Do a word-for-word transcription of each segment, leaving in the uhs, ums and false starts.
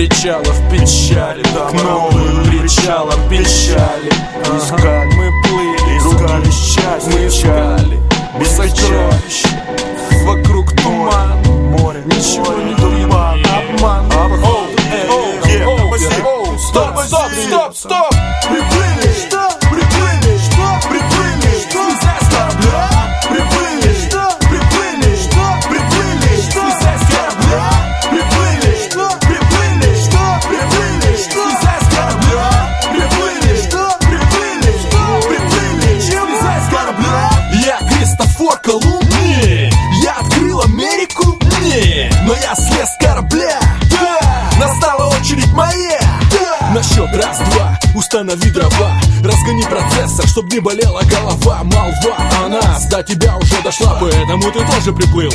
причалов печали, к новым причалам печали. Искали, мы плыли, искали счастье, мы искали без сокровищ. Вокруг туман, море, ничего море, не туман, обман. Оу, оу, Стоп, стоп, стоп, стоп! приплыли, что? Приплыли, что? Приплыли, что? Слезай с корабля! Приплыли, что? Приплыли, что? Приплыли, что? Слезай с корабля! Приплыли, что? Приплыли, что? Приплыли, что? Слезай с корабля! Приплыли, что? Приплыли, что? Приплыли, Слезай с корабля! Я Христофор Колумб? Не! Я открыл Америку? Не! Но я слез с корабля! Да! Настала очередь моя! Да! На счет раз-два установи дрова, разгони процессор, чтоб не болела голова. Молва о нас до тебя уже дошла, поэтому ты тоже приплыл.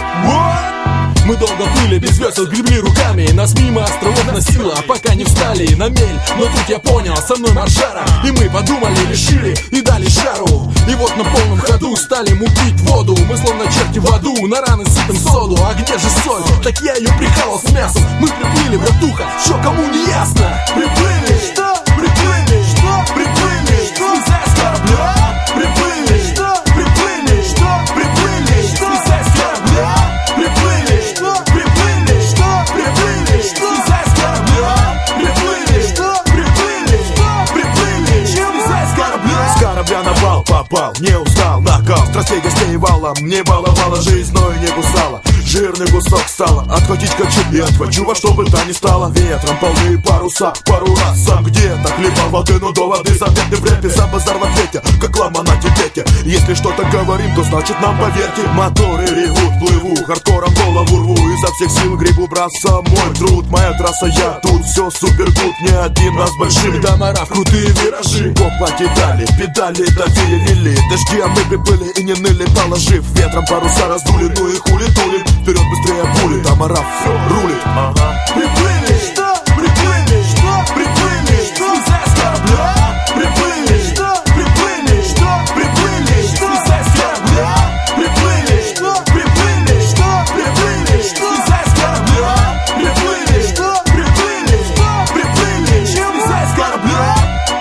What? Мы долго плыли без весел, гребли руками, нас мимо островов носило, пока не встали на мель. Но тут я понял, со мной маржара, и мы подумали, решили и дали жару. И вот на полном ходу стали мутить воду, мы словно черти в аду, на раны сыпем соду. А где же соль? Так я ее прихавал с мясом. Мы приплыли, братуха, что кому не ясно? Приплыли, что? Приплыли, что? Приплыли, что? Слезай с корабля! Приплыли, что? Приплыли, что? Приплыли, что? Слезай с корабля! Приплыли, что? Приплыли, что? Приплыли, что? Слезай с корабля! Приплыли, что? Приплыли, что? Приплыли, Слезай с корабля! с корабля на бал попал, не устал, накал, страстей гостей валом, не баловала жизнь, но и не кусала. Жирный кусок сала, отхватить хочу и отхвачу во что бы то ни стало. Ветром полные паруса, пару раз сам где-то хлебал воды, но до воды заметны в рэпе, за базар в ответе, как лама на тибете. Если что-то говорим, то значит нам поверьте. Моторы ревут, плыву, хардкором голову рву, изо всех сил грибу, браться мой труд. Моя трасса, я тут, все супер гуд, не один раз большими домара, крутые виражи. Копа кидали, педали давили, вели дожди, а мы приплыли и не ныли, положив ветром паруса раздули, ну и хули тулим. Вперед быстрее пули, тамара все рулит. Ага. Приплыли, что? Приплыли, что? Приплыли, что? Слезай с корабля! Приплыли, что? Приплыли, что? Приплыли, что? Слезай с корабля! Приплыли, что? Приплыли, что? Приплыли, что? Слезай с корабля! Приплыли, что? Приплыли, что? Приплыли, Слезай с корабля!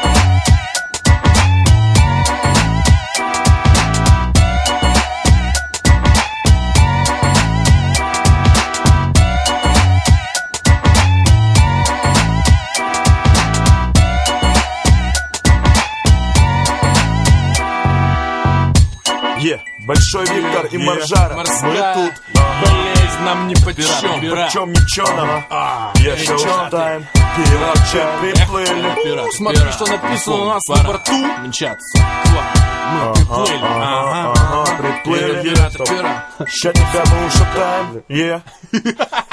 Е, Большой Виктор и Маржара. Морская Мы тут. болезнь нам ни по чем. Причем ничего нам. Еще тайм. Пирачи приплыли. Смотри, что написано у нас на борту. Мчаться. Мы приплыли. Ага, Ага, приплыли. Пира, пира, пира. Ща тебя мы ушатаем. Е.